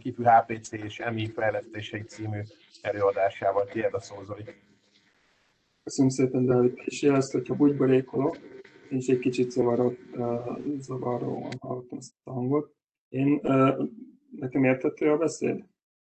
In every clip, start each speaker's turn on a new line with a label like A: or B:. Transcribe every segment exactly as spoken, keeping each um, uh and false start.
A: Kifű há pé cé és em i fejlesztései című előadásával. Tiéd a szó, Zoli.
B: Köszönöm szépen, Dávid. És jelezd, hogyha bugyborékolok, én is egy kicsit zavaró, zavaróan hallottam ezt a hangot. Én, nekem értető a beszéd?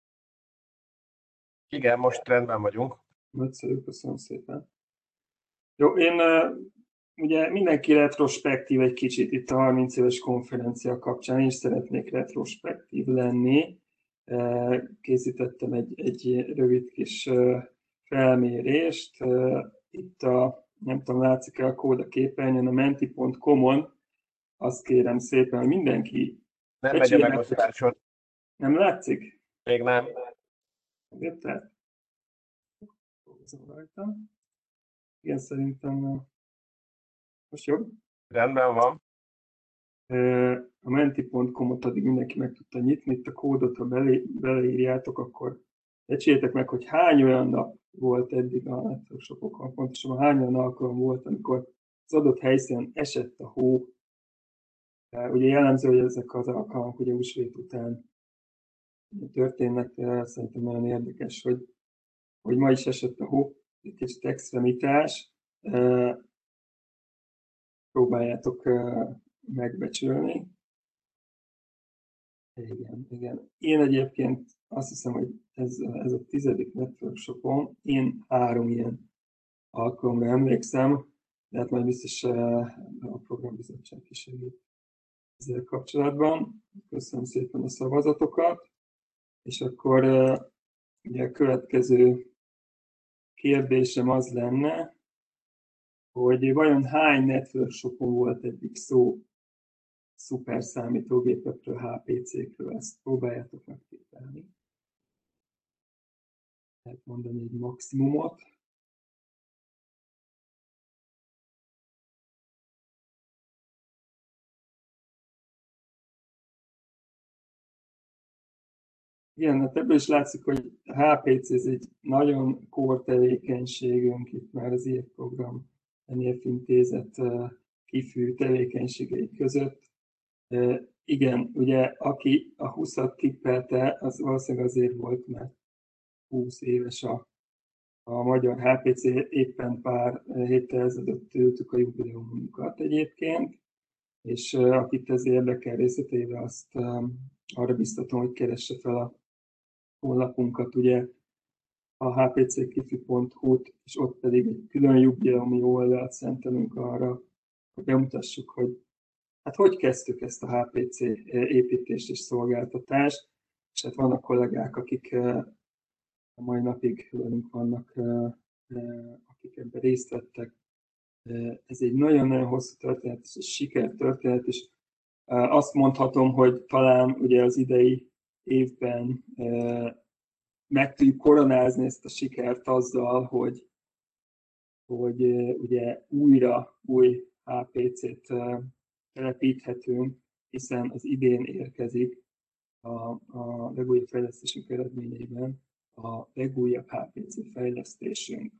A: Igen, most rendben vagyunk.
B: Nagyszerű, köszönöm szépen. Jó, én ugye mindenki retrospektív egy kicsit itt a harminc éves konferencia kapcsán, én is szeretnék retrospektív lenni. Készítettem egy, egy rövid kis felmérést. Itt a, nem tudom, látszik-e a kód a képernyőn, a menti pont com-on. Azt kérem szépen, hogy mindenki...
A: Nem megy a megosztásod.
B: Nem látszik?
A: Még nem.
B: Érted? Igen, szerintem most jobb.
A: Rendben van.
B: A menti pont com-ot addig mindenki meg tudta nyitni. Itt a kódot, ha bele, beleírjátok, akkor becsüljétek meg, hogy hány olyan nap volt eddig a networkshopokon, pontosabban hány olyan alkalom volt, amikor az adott helyszínen esett a hó. Ugye jellemző, hogy ezek az alkalmak ugye húsvét után történnek, szerintem nagyon érdekes, hogy, hogy ma is esett a hó, egy kicsit extremitás. Próbáljátok megbecsülni. Igen, igen. Én egyébként azt hiszem, hogy ez, ez a tizedik networkshopom, én három ilyen alkalomra emlékszem, de hát majd biztos a programbizottság is segít ezzel kapcsolatban. Köszönöm szépen a szavazatokat, és akkor ugye a következő kérdésem az lenne, hogy vajon hány networkshopon volt eddig szó szuper számítógépekről, há pé cékről, ezt próbáljátok megképzelni. Lehet mondani egy maximumot. Igen, hát ebből is látszik, hogy a há pé cé ez egy nagyon core tevékenységünk, itt már az i ef program en intézet kifű tevékenységei között. Igen, ugye aki a húszat tippelte, az valószínűleg azért volt, mert húsz éves a, a magyar há pé cé, éppen pár héttel ezelőtt ültük a jubileumunkat egyébként, és akit ez érdekel részleteivel, azt arra biztatom, hogy keresse fel a honlapunkat, ugye a há pé cé kifi pont hu-t, és ott pedig egy külön jubileumi oldalt szentelünk arra, hogy bemutassuk, hogy hát hogy kezdtük ezt a há pé cé építést és szolgáltatást, és hát vannak kollégák, akik a mai napig velünk vannak, akik ebben részt vettek. Ez egy nagyon-nagyon hosszú történet, és egy sikertörténet, és azt mondhatom, hogy talán ugye az idei évben meg tudjuk koronázni ezt a sikert azzal, hogy, hogy ugye újra új há pé cét telepíthetünk, hiszen az idén érkezik a, a legújabb fejlesztésünk eredményeiben a legújabb há pé cé fejlesztésünk.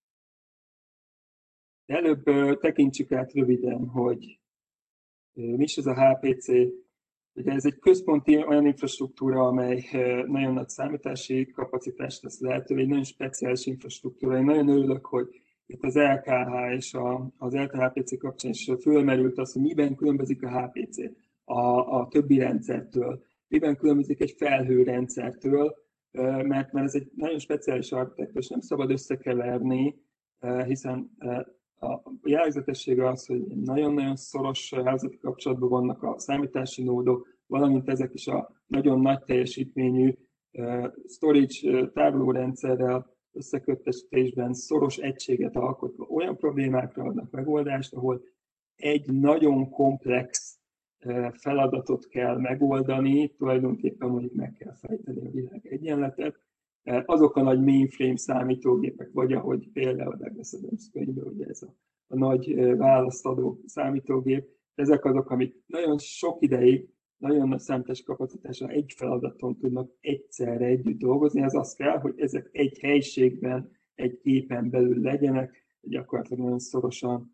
B: De előbb tekintsük át röviden, hogy mi is ez a há pé cé. Ugye ez egy központi olyan infrastruktúra, amely nagyon nagy számítási kapacitást tesz lehetővé, egy nagyon speciális infrastruktúra. Én nagyon örülök, hogy itt az el ká há és a, az el té há pé cé kapcsán is fölmerült az, hogy miben különbözik a há pé cé a, a többi rendszertől, miben különbözik egy felhőrendszertől, mert, mert ez egy nagyon speciális architektúra, és nem szabad összekeverni, hiszen a jellegzetessége az, hogy nagyon-nagyon szoros hálózati kapcsolatban vannak a számítási nódok, valamint ezek is a nagyon nagy teljesítményű storage tárolórendszerrel összeköttetésben szoros egységet alkotva olyan problémákra adnak megoldást, ahol egy nagyon komplex feladatot kell megoldani, tulajdonképpen mondjuk meg kell fejteni a világ egyenletet. Azok a nagy mainframe számítógépek, vagy ahogy például Douglas Adams könyvben, ugye ez a, a nagy választadó számítógép, ezek azok, amik nagyon sok ideig, nagyon nagy számítás kapacitással egy feladaton tudnak egyszerre együtt dolgozni. Ez az kell, hogy ezek egy helyiségben, egy gépen belül legyenek, gyakorlatilag nagyon szorosan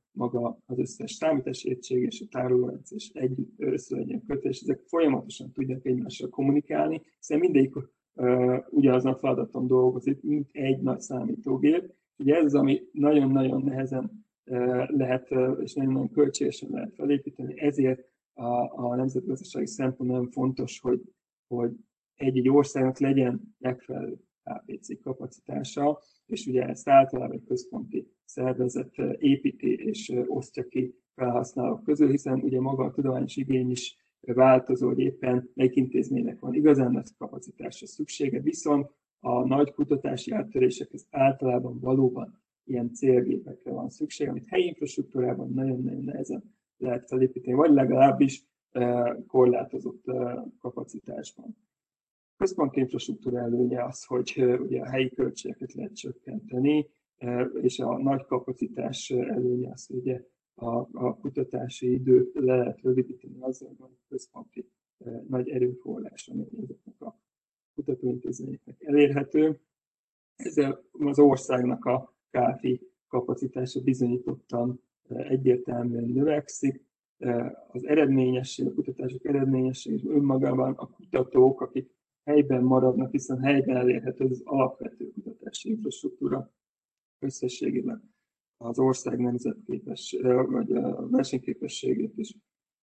B: maga az összes számítási egység és a tárolórendszer is együtt össze legyen kötve, és ezek folyamatosan tudják egymással kommunikálni, hiszen mindegyik uh, ugyanazon a feladaton dolgozik, mint egy nagy számítógép. Ugye ez az, ami nagyon-nagyon nehezen uh, lehet, uh, és nagyon-nagyon költségesen lehet felépíteni, ezért a, a nemzetgazdasági szempont nagyon fontos, hogy, hogy egy-egy országnak legyen megfelelő há pé cé kapacitása, és ugye ezt általában egy központi szervezet építi és osztja ki felhasználók közül, hiszen ugye maga a tudományos igény is változó, hogy éppen melyik intézménynek van igazán nagy kapacitásra szüksége, viszont a nagy kutatási áttörésekhez általában valóban ilyen célgépekre van szükség, amit helyi infrastruktúrában nagyon-nagyon nehezen lehet felépíteni, vagy legalábbis korlátozott kapacitásban. A központi infrastruktúra előnye az, hogy ugye a helyi költségeket lehet csökkenteni, és a nagy kapacitás előnye az, hogy ugye a, a kutatási időt le lehet rövidíteni azzal, hogy a központi nagy erőforrás, ami ezeknek a kutatóintézményeknek elérhető. Ezzel az országnak a ká pé i kapacitása bizonyítottan egyértelműen növekszik. Az eredményesség, a kutatások eredményesség és önmagában a kutatók, akik helyben maradnak, hiszen helyben elérhető az alapvető kutatási infrastruktúra összességében az ország nemzetképes, vagy versenyképességét is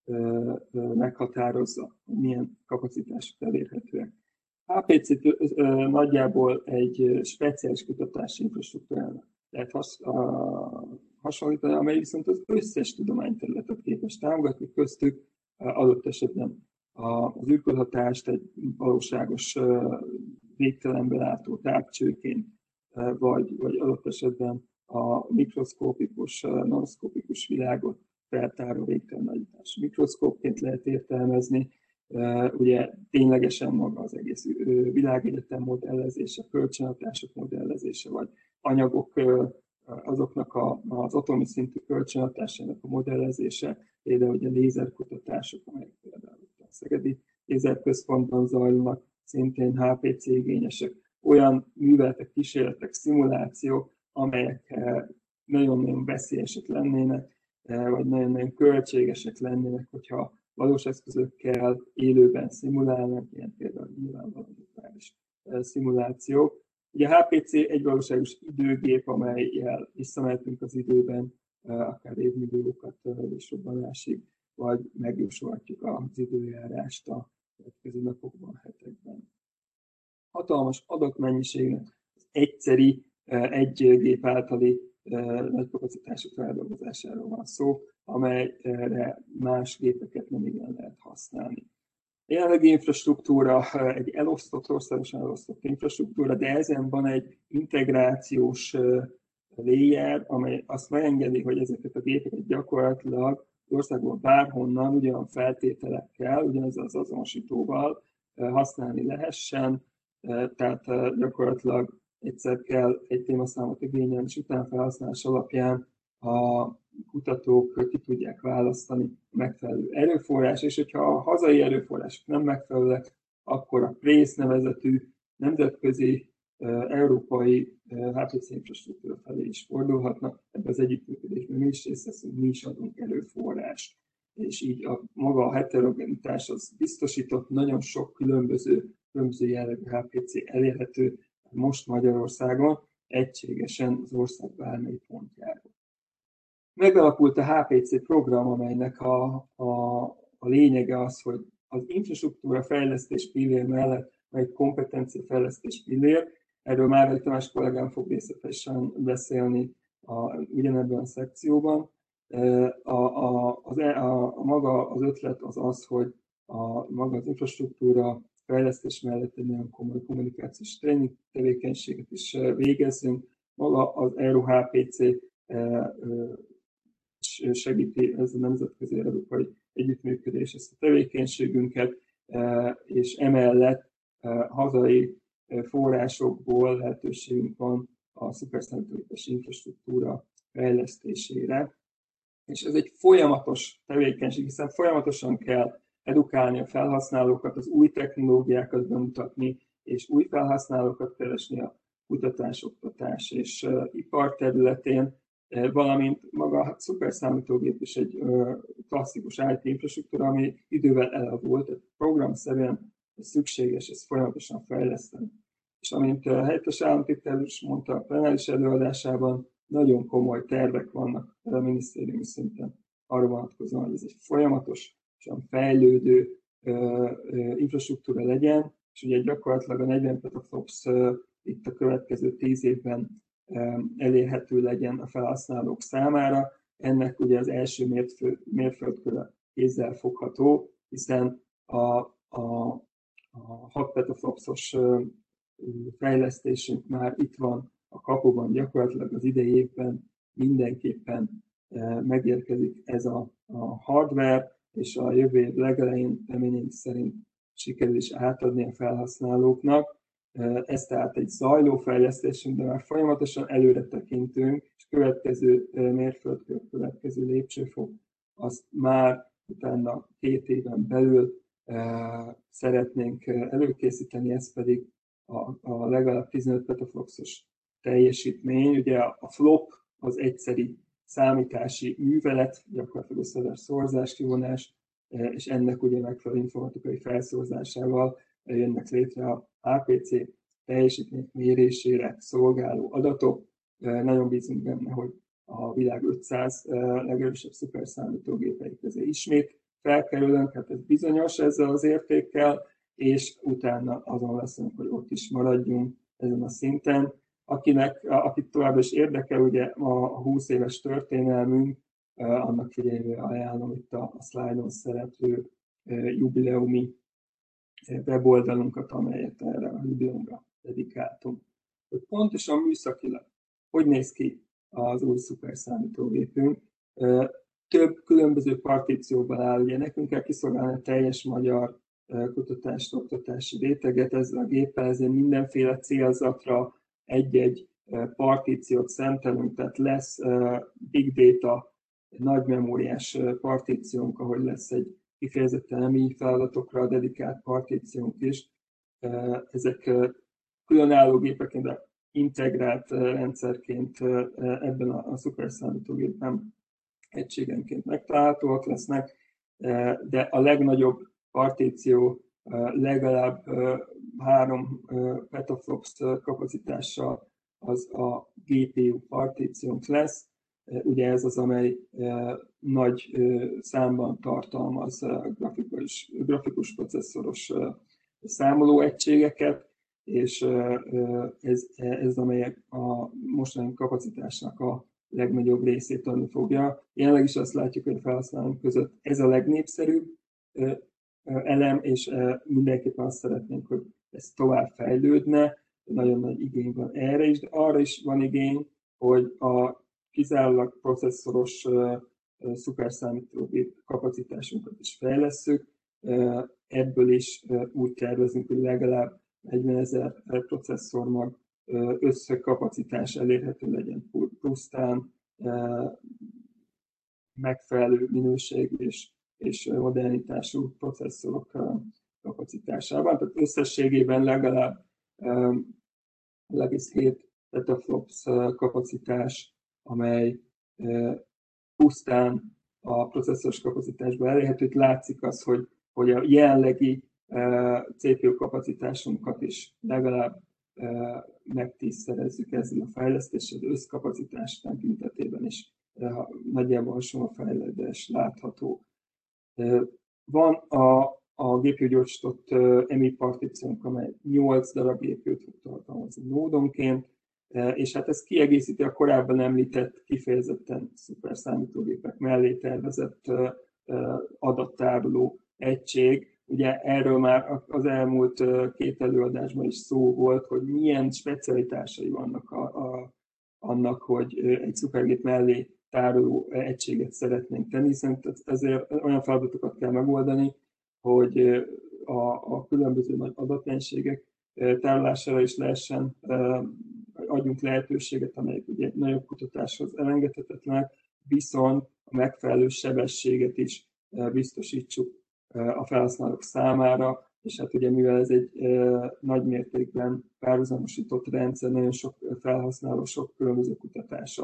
B: meghatározza, hogy milyen kapacitások elérhetőek. há pé cé nagyjából egy speciális kutatási infrastruktúrának lehet has, a, hasonlítani, amely viszont az összes tudományterületet képes támogatni, köztük adott esetben az űrkutatást egy valóságos végtelenbe látó távcsőként, vagy, vagy adott esetben a mikroszkópikus, nanoszkópikus világot feltáró végtelen nagyítású mikroszkópként lehet értelmezni. Ugye ténylegesen maga az egész világegyetem modellezése, kölcsönhatások modellezése, vagy anyagok azoknak a, az atomi szintű kölcsönhatásának a modellezése, például ugye lézerkutatások, amelyek például a Szegedi Lézerközpontban zajlanak, szintén há pé cé igényesek, olyan műveletek, kísérletek, szimulációk, amelyek nagyon-nagyon veszélyesek lennének, vagy nagyon-nagyon költségesek lennének, hogyha valós eszközökkel élőben szimulálnak, ilyen például nyilvánvalóan virtuális szimulációk. Ugye a há pé cé egy valóságos időgép, amellyel visszamehetünk az időben, akár évmilliókat és robbanásig, vagy megjósolhatjuk az időjárást a következő napokban, hetekben. Hatalmas adatmennyiségnek az egyszeri, egy gép általi nagy kapacitású feldolgozásáról van szó, amelyre más gépeket nem igen lehet használni. A jelenlegi infrastruktúra egy elosztott, országosan elosztott infrastruktúra, de ezen van egy integrációs layer, amely azt megengedi, hogy ezeket a gépeket gyakorlatilag az országból bárhonnan ugyan feltételekkel, ugyanaz az azonosítóval használni lehessen, tehát gyakorlatilag egyszer kell egy témaszámot igényelni, és utánfelhasználás alapján a kutatók ki tudják választani a megfelelő erőforrás, és hogyha a hazai erőforrások nem megfelelőek, akkor a PRÉSZ nevezetű nemzetközi európai há pé cé infrastruktúra felé is fordulhatnak. Ebben az együttműködésben mi is részt veszünk, mi is adunk erőforrást, és így a maga a heterogenitás az biztosított, nagyon sok különböző, különböző jellegű há pé cé elérhető most Magyarországon, egységesen az ország bármely pontjáról. Megalakult a há pé cé program, amelynek a, a, a lényege az, hogy az infrastruktúra fejlesztés pillér mellett egy kompetencia fejlesztés pillér, erről már Tamás kollégám fog részletesen beszélni a, ugyanebben a szekcióban. A, a, az, a, a maga az ötlet az az, hogy a maga az infrastruktúra fejlesztés mellett egy nagyon komoly kommunikációs tréning tevékenységet is végezzünk. Maga az Euro há pé cé segíti ez a nemzetközi európai együttműködés ezt a tevékenységünket, és emellett hazai forrásokból lehetőségünk van a szuperszámítógépes infrastruktúra fejlesztésére. És ez egy folyamatos tevékenység, hiszen folyamatosan kell edukálni a felhasználókat, az új technológiákat bemutatni, és új felhasználókat keresni a kutatás, oktatás és ipar területén. valamint maga a szuperszámítógép is egy klasszikus i té infrastruktúra, ami idővel elavult, tehát programszerűen szükséges ezt folyamatosan fejleszteni. És amint a helyettes államtitkár is mondta a plenáris előadásában, nagyon komoly tervek vannak a minisztériumi szinten arra vonatkozóan, hogy ez egy folyamatosan fejlődő infrastruktúra legyen, és ugye gyakorlatilag a negyven petaflops itt a következő tíz évben elérhető legyen a felhasználók számára. Ennek ugye az első mérföld, mérföldköre kézzel fogható, hiszen a, a, a hat petaflopsos fejlesztésünk már itt van a kapuban, gyakorlatilag az idei évben mindenképpen megérkezik ez a, a hardware, és a jövő év legelején reményeink szerint sikerül is átadni a felhasználóknak. Ez tehát egy zajló fejlesztésünk, de már folyamatosan előre tekintünk, és következő mérföldkör, következő lépcsőfok, azt már utána két éven belül szeretnénk előkészíteni, ez pedig a, a legalább tizenöt petaflopsos teljesítmény. Ugye a, a flop az egyszeri számítási művelet, gyakorlatilag összeves szorzás, kivonás, és ennek ugye megfelelő informatikai felszorzásával jönnek létre a á pé cé teljesítmény mérésére szolgáló adatok. Nagyon bízunk benne, hogy a világ ötszáz legerősebb szuperszámítógépei közé ismét felkerülünk, hát ez bizonyos ezzel az értékkel, és utána azon leszünk, hogy ott is maradjunk ezen a szinten. Akinek, akit továbbra is érdekel, ugye a húsz éves történelmünk, annak figyelmére ajánlom itt a, a szlájdon szereplő jubileumi weboldalunkat, amelyet erre a jubileumra dedikáltunk. Hogy pontosan műszakilag hogy néz ki az új szuperszámítógépünk. Több különböző partícióban áll, ugye nekünk kell kiszolgálni a teljes magyar kutatást, oktatási réteget ezzel a géppel, ezért mindenféle célzatra egy-egy partíciót szentelünk, tehát lesz big data, nagy memóriás partíciónk, ahogy lesz egy kifejezetten emi feladatokra dedikált partíciónk is. Ezek különálló gépeként, de integrált rendszerként ebben a szuperszámítógépben egységenként megtalálhatóak lesznek, de a legnagyobb partíció legalább három petaflops kapacitással az a gé pé u partíciónk lesz. Ugye ez az, amely nagy számban tartalmaz grafikus, grafikus processzoros számolóegységeket, és ez, ez amely a mostani kapacitásnak a legnagyobb részét adni fogja. Jelenleg is azt látjuk, hogy a felhasználók között ez a legnépszerűbb elem, és mindenképpen azt szeretnénk, hogy ez tovább fejlődne. Nagyon nagy igény van erre is, de arra is van igény, hogy a kizárólag processzoros szuperszámítógép kapacitásunkat is fejlesszük. Ebből is úgy tervezünk, hogy legalább negyvenezer processzormag összekapacitás elérhető legyen pusztán, megfelelő minőségű és, és modernitású processzorok kapacitásában. Tehát összességében legalább nulla egész hét petaflops kapacitás, amely pusztán a processzoros kapacitásban elérhető. Itt látszik az, hogy, hogy a jelenlegi cé pé u kapacitásunkat is legalább megtízszerezzük ezzel a fejlesztéssel, az összkapacitás tekintetében is nagyjából hasonló fejlődés látható. Van a, a gé pé u gyorsított emi partíciónk, amely nyolc darab gé pé u-t fog tartalmazni nódonként, és hát ez kiegészíti a korábban említett kifejezetten szuperszámítógépek mellé tervezett adattároló egység. Ugye erről már az elmúlt két előadásban is szó volt, hogy milyen specialitásai vannak a, a, annak, hogy egy szupergép mellé tároló egységet szeretnénk tenni, hiszen ezért olyan feladatokat kell megoldani, hogy a, a különböző nagy adatmennyiségek tárolására is lehessen, adjunk lehetőséget, amelyek ugye nagyobb kutatáshoz elengedhetetlenek, viszont a megfelelő sebességet is biztosítsuk a felhasználók számára, és hát ugye mivel ez egy nagy mértékben párhuzamosított rendszer, nagyon sok felhasználó, sok különböző kutatása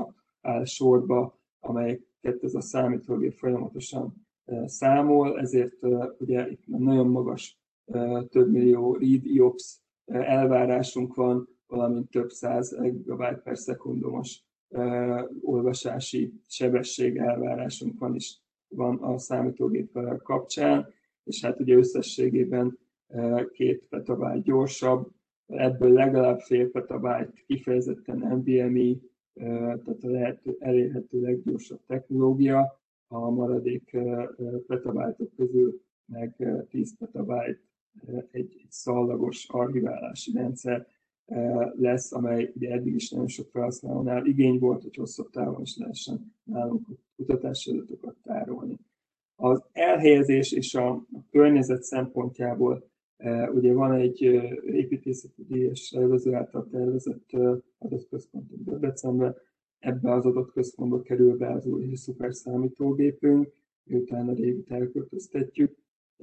B: áll sorba, amelyeket ez a számítógép folyamatosan számol, ezért ugye itt nagyon magas, több millió read I O P S elvárásunk van, valamint több száz gigabyte per szekundumos olvasási sebesség elvárásunk van is van a számítógép kapcsán, és hát ugye összességében két petabyte gyorsabb, ebből legalább fél petabyte kifejezetten N V M e, tehát a lehető, elérhető leggyorsabb technológia, a maradék petabájtok közül meg tíz petabyte egy, egy szallagos archiválási rendszer lesz, amely ugye eddig is nagyon sok felhasználónál igény volt, hogy hosszabb távon is lehessen nálunk kutatási adatokat tárolni. Az elhelyezés és a, a környezet szempontjából ugye van egy építészeti díjas szervező által tervezett adatközpontunk Debrecenben, ebbe az adatközpontba kerül be az új szuperszámítógépünk, miután a régit elköltöztetjük.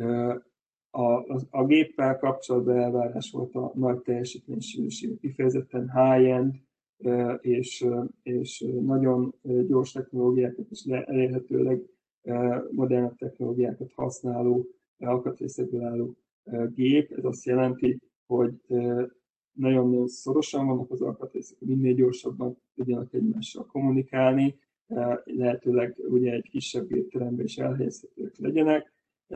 B: A, a, a géppel kapcsolatban elvárás volt a nagy teljesítménysűrűség, kifejezetten high-end és, és nagyon gyors technológiákat és elérhetőleg modern technológiákat használó, alkatrészekből álló gép. Ez azt jelenti, hogy nagyon-nagyon szorosan vannak az alkatrészek, minél gyorsabban tudjanak egymással kommunikálni, lehetőleg ugye egy kisebb gépteremben is elhelyezhetőek legyenek,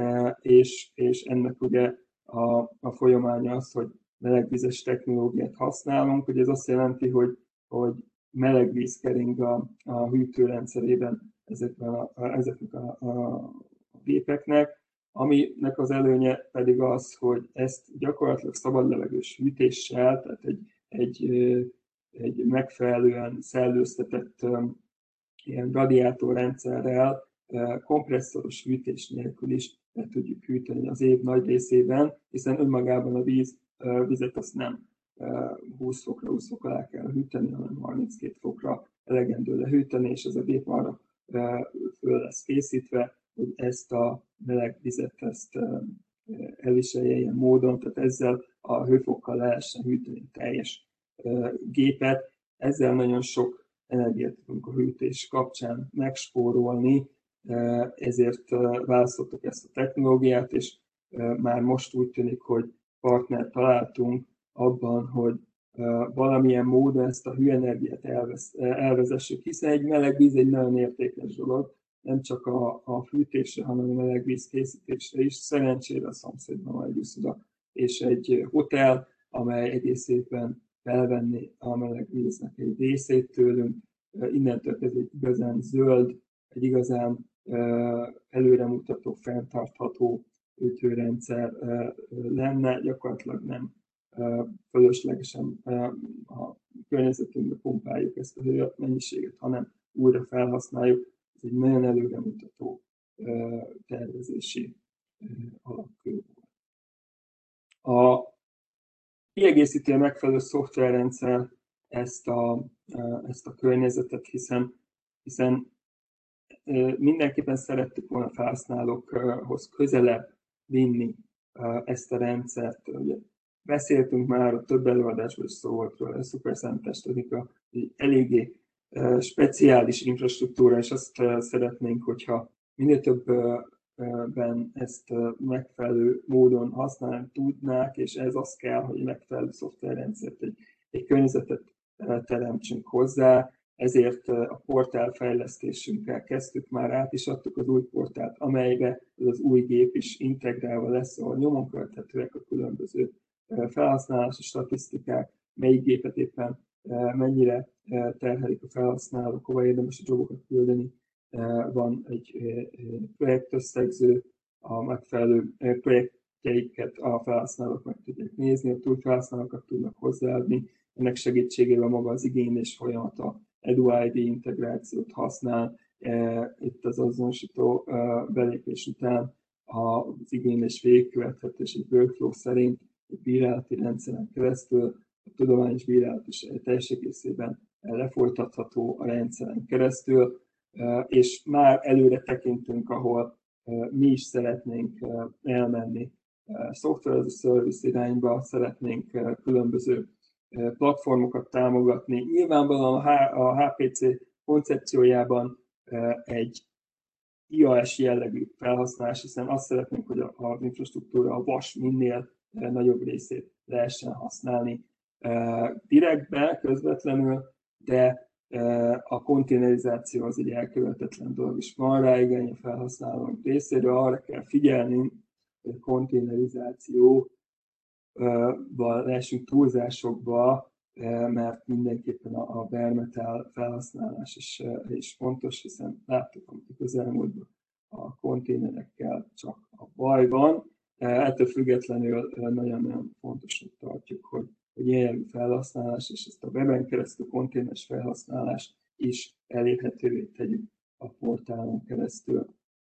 B: és, és ennek ugye a, a folyamánya az, hogy melegvizes technológiát használunk, ugye ez azt jelenti, hogy, hogy melegvíz kering a, a hűtőrendszerében ezekben a, a, ezeknek a, a gépeknek, aminek az előnye pedig az, hogy ezt gyakorlatilag szabadlevegős hűtéssel, tehát egy, egy, egy megfelelően szellőztetett ilyen radiátorrendszerrel, kompresszoros hűtés nélkül is le tudjuk hűteni az év nagy részében, hiszen önmagában a víz, vizet azt nem húsz fokra, húsz fok alá kell hűteni, hanem harminckét fokra elegendő lehűteni, és ez a gép arra föl lesz készítve, hogy ezt a meleg vizet ezt elviselje ilyen módon, tehát ezzel a hőfokkal lehessen hűteni teljes gépet. Ezzel nagyon sok energiát tudunk a hűtés kapcsán megspórolni, ezért választottuk ezt a technológiát, és már most úgy tűnik, hogy partnert találtunk abban, hogy valamilyen módon ezt a hőenergiát elvesz, elvezessük, hiszen egy meleg víz egy nagyon értékes dolog, nem csak a, a fűtésre, hanem a melegvíz készítésre is. Szerencsére a szomszédban van egy uszoda és egy hotel, amely egész évben felvenni a melegvíznek egy részét tőlünk. Innentől ez egy igazán zöld, egy igazán előremutató, fenntartható hűtőrendszer lenne, gyakorlatilag nem fölöslegesen a környezetünkbe pumpáljuk ezt a hőmennyiséget, hanem újra felhasználjuk. Ez egy nagyon előremutató tervezési alapkő. A kiegészíti a megfelelő szoftverrendszer ezt a, ezt a környezetet, hiszen, hiszen mindenképpen szerettük volna felhasználókhoz közelebb vinni ezt a rendszert. Ugye beszéltünk már, a több előadásban is szó volt róla, a szuperszámítástechnika eléggé speciális infrastruktúra, és azt szeretnénk, hogyha minél többben ezt megfelelő módon használni tudnák, és ez az kell, hogy megfelelő szoftverrendszert, egy, egy környezetet teremtsünk hozzá, ezért a portál fejlesztésünkkel kezdtük, már át is adtuk az új portált, amelybe az új gép is integrálva lesz, ahol nyomon követhetőek a különböző felhasználási statisztikák, melyik gépet éppen mennyire terhelik a felhasználók, hova érdemes a jogokat küldeni. Van egy projektösszegző, a megfelelő projektjeiket a felhasználók meg tudják nézni, a túl felhasználókat tudnak hozzáadni. Ennek segítségével maga az igénylés folyamata EduID integrációt használ. Itt az azonosító belépés után az igénylés végigkövethető és egy workflow szerint egy bírálati rendszeren keresztül, a tudományos bírálat is teljes egészében lefolytatható a rendszeren keresztül, és már előre tekintünk, ahol mi is szeretnénk elmenni software as a service irányba, szeretnénk különböző platformokat támogatni. Nyilvánvalóan a há pé cé koncepciójában egy i á es jellegű felhasználás, hiszen azt szeretnénk, hogy az infrastruktúra, a vas minél nagyobb részét lehessen használni direktbe, közvetlenül, de a konténerizáció az egy elkerülhetetlen dolog, és van rá igény a felhasználók részéről, arra kell figyelni, hogy a konténerizációval leesünk túlzásokba, mert mindenképpen a bare metal felhasználás is, is fontos, hiszen láttuk, amit a közelmúltban a konténerekkel csak a baj van. Ettől függetlenül nagyon-nagyon fontosnak tartjuk, hogy, hogy ilyen felhasználás és ezt a weben keresztül konténeres felhasználást is elérhetővé tegyük a portálon keresztül.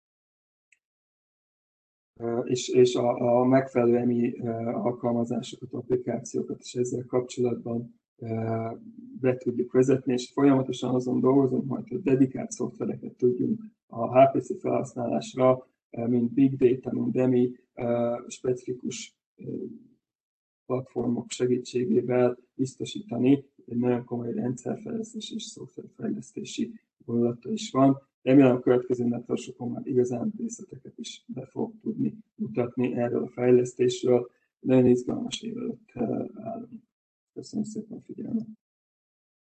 B: És, és a, a megfelelő emi alkalmazásokat, applikációkat is ezzel kapcsolatban be tudjuk vezetni, és folyamatosan azon dolgozunk, majd, hogy dedikált szoftvereket tudjunk a há pé cé felhasználásra, mint Big Data, mint emi specifikus platformok segítségével biztosítani, egy nagyon komoly rendszerfejlesztés és szoftverfejlesztési vonulata is van. Remélem a következő networkokon már igazán részleteket is be fog tudni mutatni erről a fejlesztésről. Nagyon izgalmas év előtt állunk. Köszönöm szépen a figyelmet!